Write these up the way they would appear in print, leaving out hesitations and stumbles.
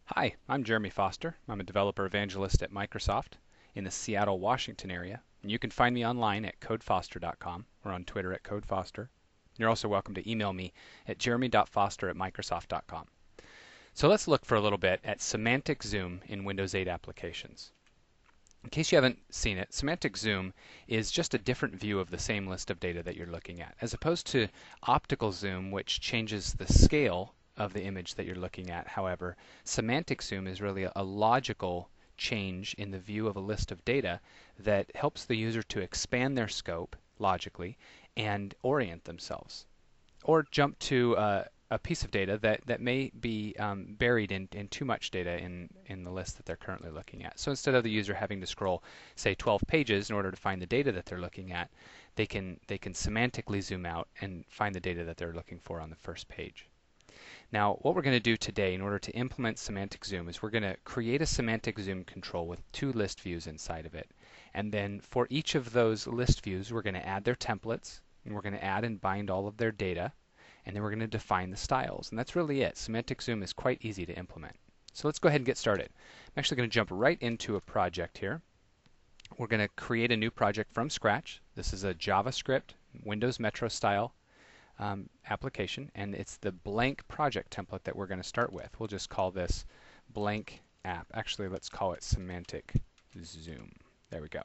Hi, I'm Jeremy Foster. I'm a developer evangelist at Microsoft in the Seattle, Washington area. And you can find me online at codefoster.com or on Twitter at codefoster. You're also welcome to email me at jeremy.foster@microsoft.com. So let's look for a little bit at semantic zoom in Windows 8 applications. In case you haven't seen it, semantic zoom is just a different view of the same list of data that you're looking at, as opposed to optical zoom, which changes the scale of the image that you're looking at. However, semantic zoom is really a logical change in the view of a list of data that helps the user to expand their scope logically and orient themselves, or jump to a piece of data that may be buried in too much data in the list that they're currently looking at. So instead of the user having to scroll, say, 12 pages in order to find the data that they're looking at, they can semantically zoom out and find the data that they're looking for on the first page. Now, what we're going to do today in order to implement semantic zoom is we're going to create a semantic zoom control with two list views inside of it. And then for each of those list views, we're going to add their templates, and we're going to add and bind all of their data, and then we're going to define the styles. And that's really it. Semantic zoom is quite easy to implement. So let's go ahead and get started. I'm actually going to jump right into a project here. We're going to create a new project from scratch. This is a JavaScript Windows Metro style application, and it's the blank project template that we're going to start with. We'll just call this blank app. Actually, let's call it semantic zoom. There we go.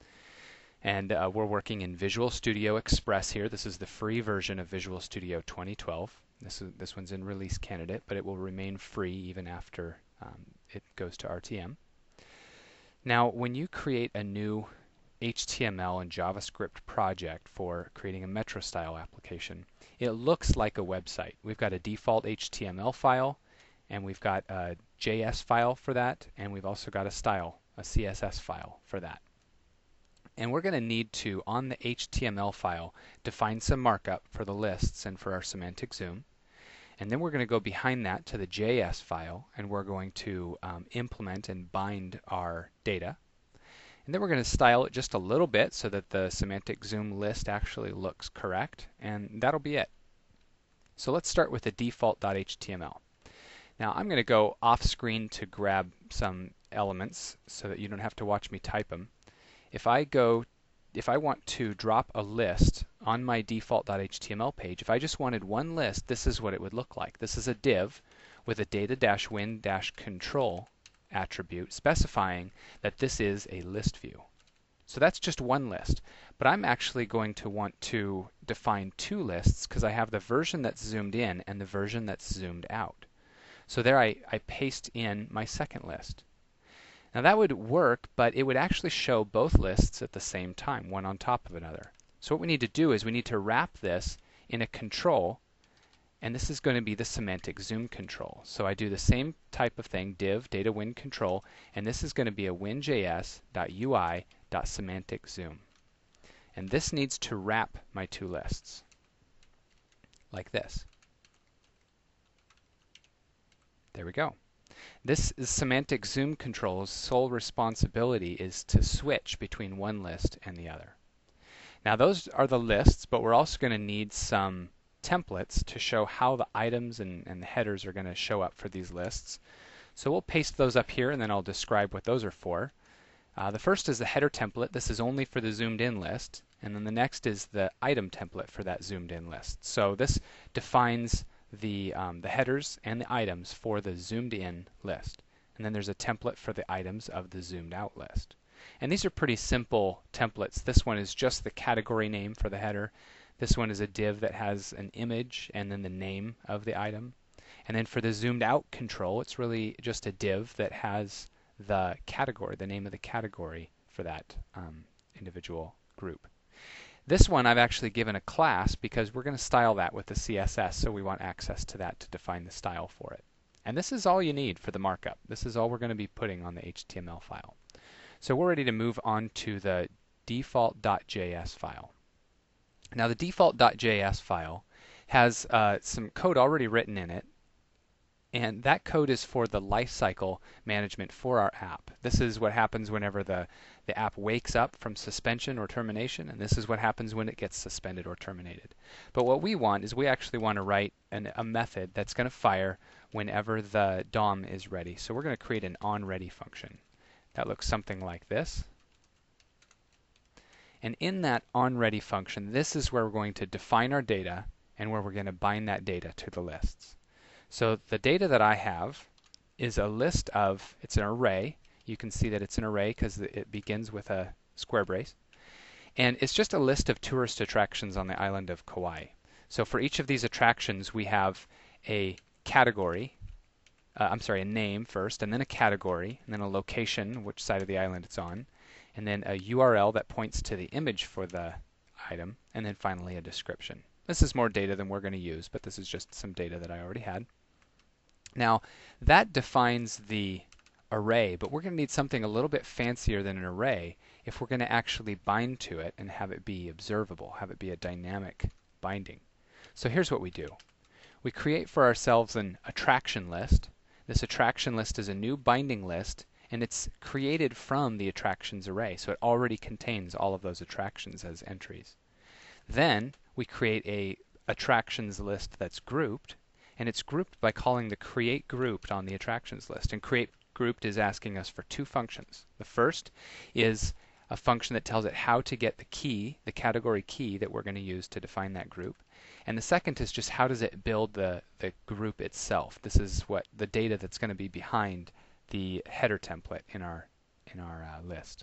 And we're working in Visual Studio Express here. This is the free version of Visual Studio 2012. This one's in release candidate, but it will remain free even after it goes to RTM. Now, when you create a new HTML and JavaScript project for creating a Metro style application, it looks like a website. We've got a default HTML file, and we've got a JS file for that, and we've also got a CSS file for that. And we're going to need to, on the HTML file, define some markup for the lists and for our semantic zoom. And then we're going to go behind that to the JS file, and we're going to implement and bind our data. And then we're going to style it just a little bit so that the semantic zoom list actually looks correct, and that'll be it. So let's start with the default.html. Now I'm going to go off screen to grab some elements so that you don't have to watch me type them. If I want to drop a list on my default.html page, if I just wanted one list, this is what it would look like. This is a div with a data-win-control attribute specifying that this is a list view. So that's just one list. But I'm actually going to want to define two lists because I have the version that's zoomed in and the version that's zoomed out. So there I paste in my second list. Now that would work, but it would actually show both lists at the same time, one on top of another. So what we need to do is we need to wrap this in a control, and this is going to be the semantic zoom control. So I do the same type of thing, div data win control, and this is going to be a winjs.ui.semantic zoom. And this needs to wrap my two lists like this. There we go. This is semantic zoom control's sole responsibility is to switch between one list and the other. Now those are the lists, but we're also going to need some templates to show how the items and the headers are going to show up for these lists. So we'll paste those up here, and then I'll describe what those are for. The first is the header template. This is only for the zoomed in list. And then the next is the item template for that zoomed in list. So this defines the headers and the items for the zoomed in list. And then there's a template for the items of the zoomed out list. And these are pretty simple templates. This one is just the category name for the header. This one is a div that has an image and then the name of the item. And then for the zoomed out control, it's really just a div that has the category, the name of the category for that individual group. This one I've actually given a class because we're going to style that with the CSS, so we want access to that to define the style for it. And this is all you need for the markup. This is all we're going to be putting on the HTML file. So we're ready to move on to the default.js file. Now the default.js file has some code already written in it And that code is for the lifecycle management for our app. This is what happens whenever the app wakes up from suspension or termination, and this is what happens when it gets suspended or terminated. But what we want is we actually want to write a method that's going to fire whenever the DOM is ready. So we're going to create an onReady function. That looks something like this. And in that onReady function, this is where we're going to define our data and where we're going to bind that data to the lists. So the data that I have is a list of, it's an array. You can see that it's an array because it begins with a square brace. And it's just a list of tourist attractions on the island of Kauai. So for each of these attractions, we have a category, a name first, and then a category, and then a location, which side of the island it's on, and then a URL that points to the image for the item, and then finally a description. This is more data than we're going to use, but this is just some data that I already had. Now, that defines the array, but we're going to need something a little bit fancier than an array if we're going to actually bind to it and have it be observable, have it be a dynamic binding. So here's what we do. We create for ourselves an attraction list. This attraction list is a new binding list, and it's created from the attractions array, so it already contains all of those attractions as entries. Then we create a attractions list that's grouped, and it's grouped by calling the create grouped on the attractions list. And create grouped is asking us for two functions. The first is a function that tells it how to get the key, the category key that we're going to use to define that group. And the second is just how does it build the group itself. This is what the data that's going to be behind the header template in our list.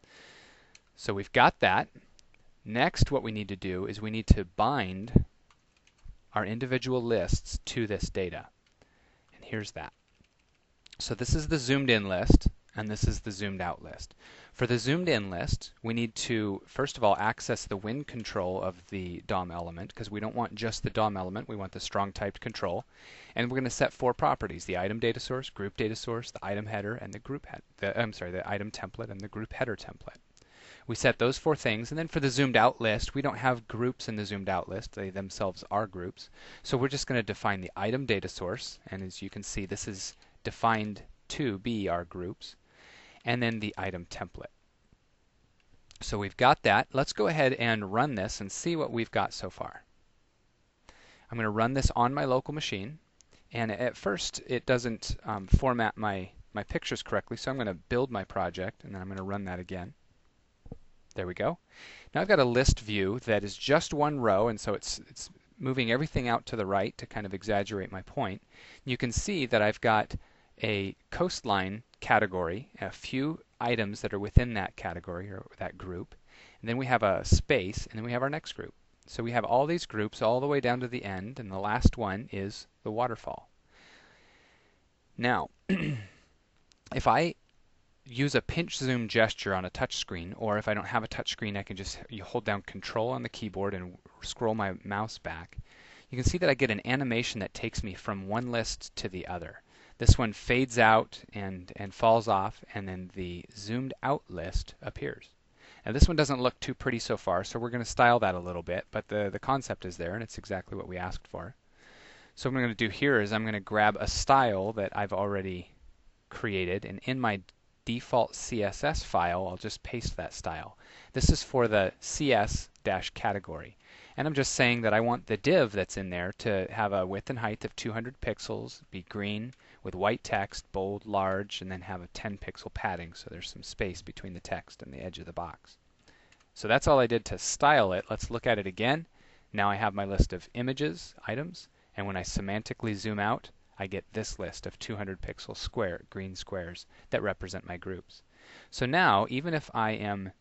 So we've got that. Next, what we need to do is we need to bind our individual lists to this data. And here's that. So this is the zoomed in list, and this is the zoomed out list. For the zoomed in list, we need to, first of all, access the win control of the DOM element, because we don't want just the DOM element, we want the strong typed control. And we're going to set four properties: the item data source, group data source, the item header, and the item template and the group header template. We set those four things, and then for the zoomed out list, we don't have groups in the zoomed out list. They themselves are groups. So we're just going to define the item data source, and as you can see, this is defined to be our groups, and then the item template. So we've got that. Let's go ahead and run this and see what we've got so far. I'm going to run this on my local machine, and at first it doesn't format my pictures correctly, so I'm going to build my project, and then I'm going to run that again. There we go. Now I've got a list view that is just one row, and so it's moving everything out to the right to kind of exaggerate my point. You can see that I've got a coastline category, a few items that are within that category or that group, and then we have a space, and then we have our next group. So we have all these groups all the way down to the end, and the last one is the waterfall. Now, if I use a pinch zoom gesture on a touch screen, or if I don't have a touch screen, I can just hold down Control on the keyboard and scroll my mouse back. You can see that I get an animation that takes me from one list to the other. This one fades out and falls off, and then the zoomed out list appears. Now this one doesn't look too pretty so far, so we're going to style that a little bit, but the concept is there, and it's exactly what we asked for. So what I'm going to do here is I'm going to grab a style that I've already created, and in my default CSS file, I'll just paste that style. This is for the CS-category. And I'm just saying that I want the div that's in there to have a width and height of 200 pixels, be green, with white text, bold, large, and then have a 10 pixel padding so there's some space between the text and the edge of the box. So that's all I did to style it. Let's look at it again. Now I have my list of images, items, and when I semantically zoom out, I get this list of 200 pixel green squares that represent my groups. So now, even if I am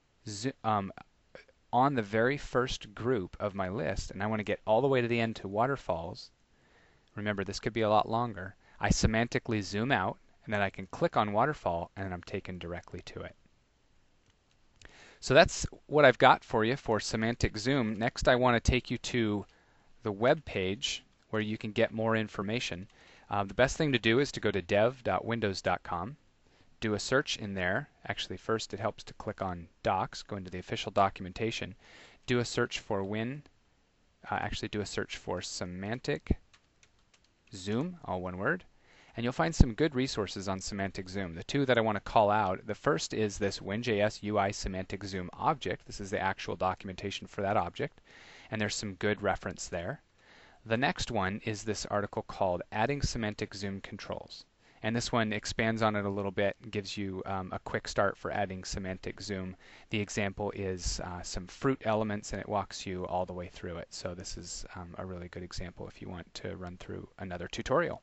on the very first group of my list and I want to get all the way to the end to waterfalls, remember this could be a lot longer, I semantically zoom out and then I can click on waterfall and I'm taken directly to it. So that's what I've got for you for semantic zoom. Next I want to take you to the web page where you can get more information. The best thing to do is to go to dev.windows.com, do a search in there. Actually, first it helps to click on Docs, go into the official documentation, do a search for do a search for semantic zoom, all one word, and you'll find some good resources on Semantic Zoom. The two that I want to call out, the first is this WinJS UI Semantic Zoom object. This is the actual documentation for that object, and there's some good reference there. The next one is this article called Adding Semantic Zoom Controls. And this one expands on it a little bit and gives you a quick start for adding semantic zoom. The example is some fruit elements, and it walks you all the way through it. So this is a really good example if you want to run through another tutorial.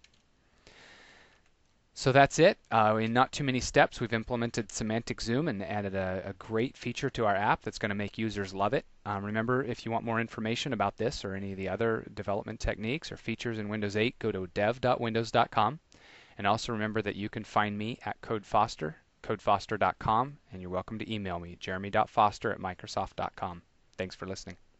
So that's it. In not too many steps, we've implemented semantic zoom and added a great feature to our app that's going to make users love it. Remember, if you want more information about this or any of the other development techniques or features in Windows 8, go to dev.windows.com. And also remember that you can find me at CodeFoster, codefoster.com, and you're welcome to email me, jeremy.foster@microsoft.com. Thanks for listening.